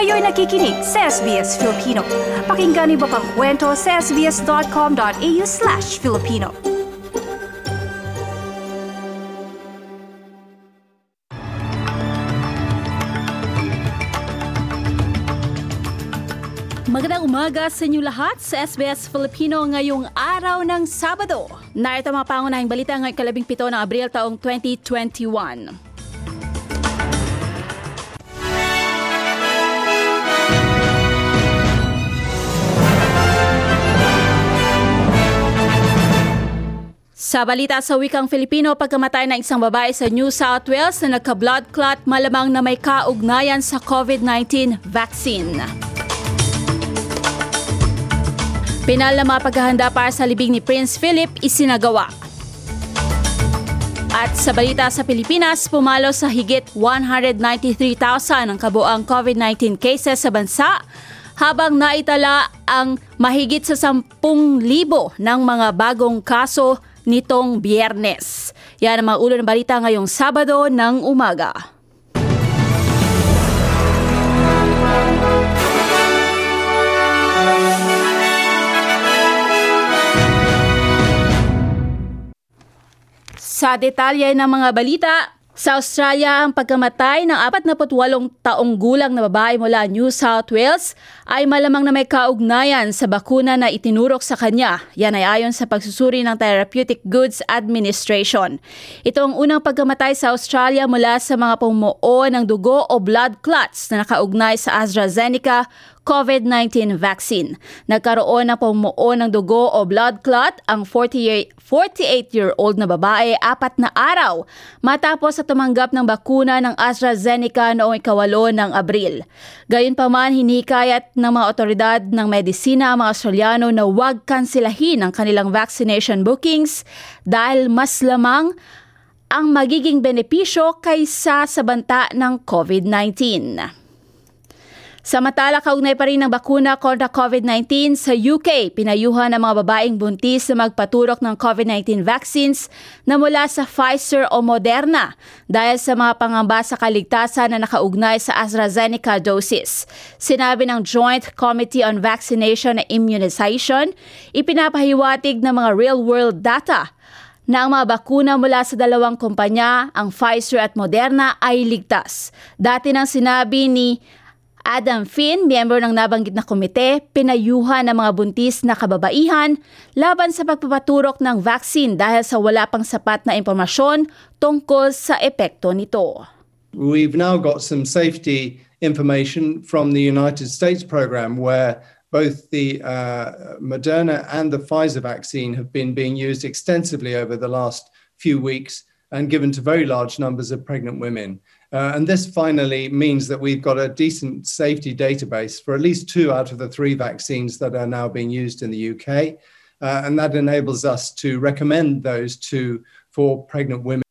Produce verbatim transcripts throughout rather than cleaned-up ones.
Kayo'y nakikinig sa S B S Filipino. Pakinggan niyo pa ang kwento sa sbs.com.au slash Filipino. Magandang umaga sa inyo lahat sa S B S Filipino ngayong araw ng Sabado. Narito mga pangunahing balita ngayong kalabing pito ng Abril taong twenty twenty-one. Sa balita sa wikang Filipino, pagkamatay ng isang babae sa New South Wales na nagka-blood clot malamang na may kaugnayan sa COVID nineteen vaccine. Pinal na mga paghahanda para sa libing ni Prince Philip isinagawa. At sa balita sa Pilipinas, pumalo sa higit one hundred ninety-three thousand ang kabuang COVID nineteen cases sa bansa, habang naitala ang mahigit sa ten thousand ng mga bagong kaso nitong Biyernes. Yan ang mga ulo ng balita ngayong Sabado ng umaga. Sa detalye ng mga balita, sa Australia ang pagkamatay ng forty-eight taong gulang na babae mula New South Wales ay malamang na may kaugnayan sa bakuna na itinurok sa kanya. Yan ay ayon sa pagsusuri ng Therapeutic Goods Administration. Ito ang unang pagkamatay sa Australia mula sa mga pumuo ng dugo o blood clots na nakaugnay sa AstraZeneca COVID nineteen vaccine. Nagkaroon ng pumuo ng dugo o blood clot ang forty-eight-year-old na babae apat na araw matapos sa tumanggap ng bakuna ng AstraZeneca noong ikawalo ng Abril. Gayunpaman, hinikayat ng mga otoridad ng medisina ang mga Australiano na huwag kansilahin ang kanilang vaccination bookings dahil mas lamang ang magiging benepisyo kaysa sa banta ng COVID nineteen. Samantala, kaugnay pa rin ng bakuna kontra COVID nineteen sa U K, pinayuhan ng mga babaeng buntis na magpaturok ng COVID nineteen vaccines na mula sa Pfizer o Moderna dahil sa mga pangamba sa kaligtasan na nakaugnay sa AstraZeneca doses. Sinabi ng Joint Committee on Vaccination and Immunization, ipinapahiwatig ng mga real-world data na ang mga bakuna mula sa dalawang kumpanya, ang Pfizer at Moderna, ay ligtas. Dati nang sinabi ni Adam Finn, miyembro ng nabanggit na komite, pinayuhan ng mga buntis na kababaihan laban sa pagpapaturok ng vaccine dahil sa wala pang sapat na impormasyon tungkol sa epekto nito. We've now got some safety information from the United States program where both the uh, Moderna and the Pfizer vaccine have been being used extensively over the last few weeks and given to very large numbers of pregnant women. Uh, and this finally means that we've got a decent safety database for at least two out of the three vaccines that are now being used in the U K. Uh, and that enables us to recommend those two for pregnant women.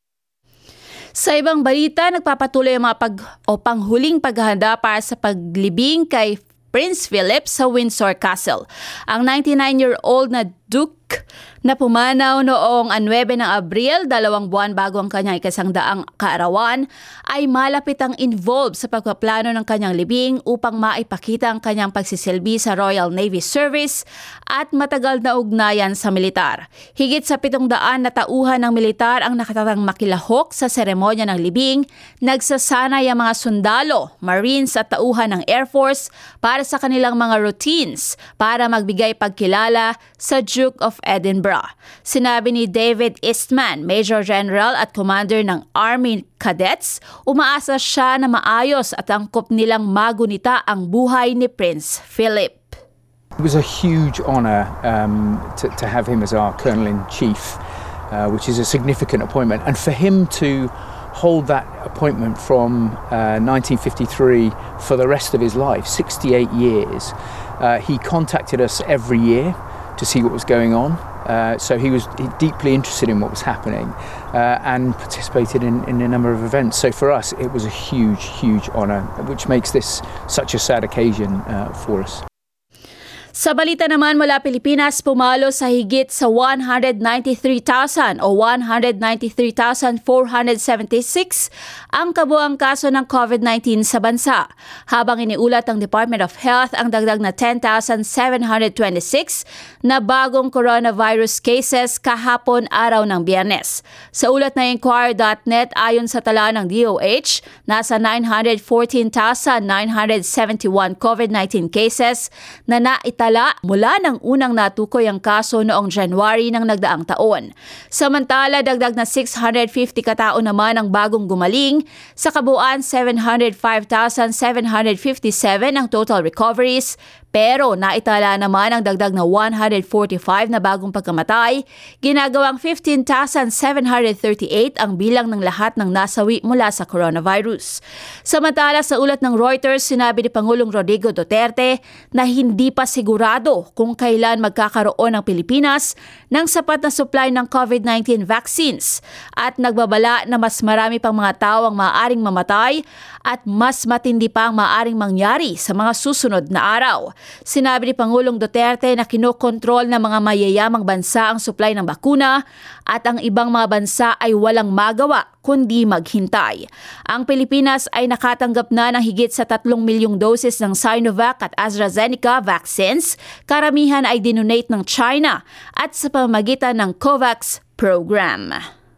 Sa ibang balita, nagpapatuloy ang mga pag, o panghuling paghahanda para sa paglibing kay Prince Philip sa Windsor Castle. Ang ninety-nine-year-old na Duke na pumanaw noong nine ng Abril, dalawang buwan bago ang kanyang ikasangdaang kaarawan, ay malapit ang involved sa pagpaplano ng kanyang libing upang maipakita ang kanyang pagsisilbi sa Royal Navy Service at matagal na ugnayan sa militar. Higit sa pitong daan na tauhan ng militar ang nakatatang makilahok sa seremonya ng libing, nagsasanay ang mga sundalo, Marines at tauhan ng Air Force para sa kanilang mga routines para magbigay pagkilala sa Duke of Edinburgh. Sinabi ni David Eastman, Major General at Commander ng Army Cadets, umaasa siya na maayos at angkop nilang magunita ang buhay ni Prince Philip. It was a huge honour um, to, to have him as our Colonel-in-Chief, uh, which is a significant appointment. And for him to hold that appointment from uh, nineteen fifty-three for the rest of his life, sixty-eight years, uh, he contacted us every year to see what was going on. Uh, so he was deeply interested in what was happening uh, and participated in, in a number of events. So for us, it was a huge, huge honour, which makes this such a sad occasion uh, for us. Sa balita naman mula Pilipinas, pumalo sa higit sa one hundred ninety-three thousand o one hundred ninety-three thousand four hundred seventy-six ang kabuang kaso ng COVID nineteen sa bansa, habang iniulat ng Department of Health ang dagdag na ten thousand seven hundred twenty-six na bagong coronavirus cases kahapon araw ng Biyernes. Sa ulat na inquirer dot net, ayon sa tala ng D O H, nasa nine hundred fourteen thousand nine hundred seventy-one COVID nineteen cases na naitala mula ng unang natukoy ang kaso noong January ng nagdaang taon. Samantala, dagdag na six hundred fifty katao naman ang bagong gumaling. Sa kabuuan, seven hundred five thousand seven hundred fifty-seven ang total recoveries, pero naitala naman ang dagdag na one hundred forty-five na bagong pagkamatay, ginagawang fifteen thousand seven hundred thirty-eight ang bilang ng lahat ng nasawi mula sa coronavirus. Samantala, sa ulat ng Reuters, sinabi ni Pangulong Rodrigo Duterte na hindi pa sigurado kung kailan magkakaroon ang Pilipinas ng sapat na supply ng COVID nineteen vaccines at nagbabala na mas marami pang mga tao ang maaaring mamatay at mas matindi pa ang maaaring mangyari sa mga susunod na araw. Sinabi ni Pangulong Duterte na kinokontrol ng mga mayayamang bansa ang supply ng bakuna at ang ibang mga bansa ay walang magawa kundi maghintay. Ang Pilipinas ay nakatanggap na ng higit sa tatlong milyong doses ng Sinovac at AstraZeneca vaccines. Karamihan ay dinonate ng China at sa pamamagitan ng COVAX program.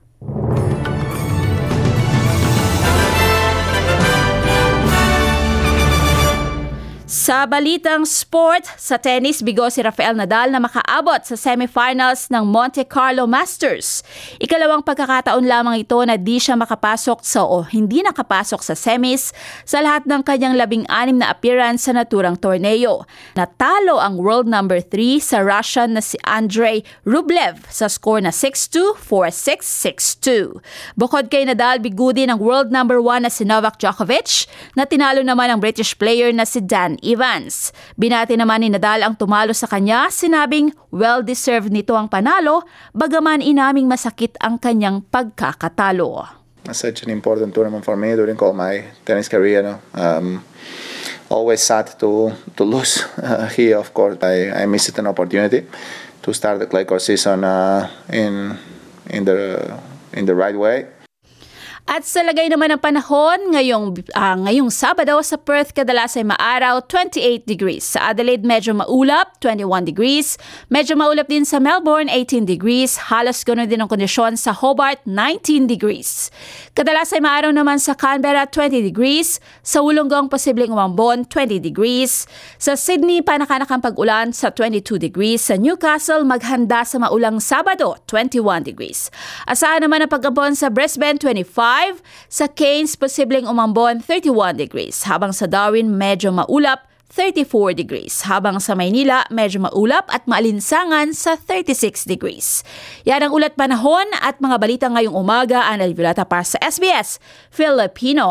Sa balitang sport, sa tennis, bigo si Rafael Nadal na makaabot sa semifinals ng Monte Carlo Masters. Ikalawang pagkakataon lamang ito na di siya makapasok sa o hindi nakapasok sa semis sa lahat ng kanyang labing-anim na appearance sa naturang torneo. Natalo ang world number three sa Russian na si Andrei Rublev sa score na six two, four six, six two. Bukod kay Nadal, bigo din ang world number one na si Novak Djokovic na tinalo naman ang British player na si Dan Evans. Binati naman ni Nadal ang tumalo sa kanya, sinabing well-deserved nito ang panalo, bagaman inaming masakit ang kanyang pagkakatalo. Such an important tournament for me during all my tennis career. No? Um, always sad to to lose uh, here. Of course, I, I missed an opportunity to start the clay court season uh, in in the in the right way. At sa lagay naman ng panahon, ngayong, uh, ngayong Sabado sa Perth, kadalas ay maaraw, twenty-eight degrees. Sa Adelaide, medyo maulap, twenty-one degrees. Medyo maulap din sa Melbourne, eighteen degrees. Halos ganoon din ang kondisyon sa Hobart, nineteen degrees. Kadalas ay maaraw naman sa Canberra, twenty degrees. Sa Wollongong, posibleng umambon, twenty degrees. Sa Sydney, panakanakang pag-ulan sa twenty-two degrees. Sa Newcastle, maghanda sa maulang Sabado, twenty-one degrees. Asahan naman ang pag-ambon sa Brisbane, twenty-five. Sa Cairns, posibleng umambon, thirty-one degrees. Habang sa Darwin, medyo maulap, thirty-four degrees. Habang sa Maynila, medyo maulap at maalinsangan sa thirty-six degrees. Yan ang ulat panahon at mga balita ngayong umaga. Ana Liviolata para sa S B S Filipino.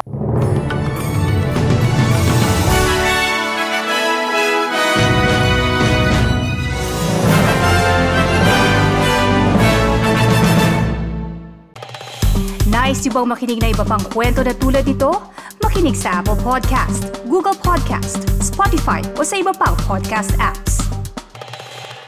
Nice yung bang makinig na iba pang kwento na tulad ito? Makinig sa Apple Podcast, Google Podcast, Spotify o sa iba pang podcast app.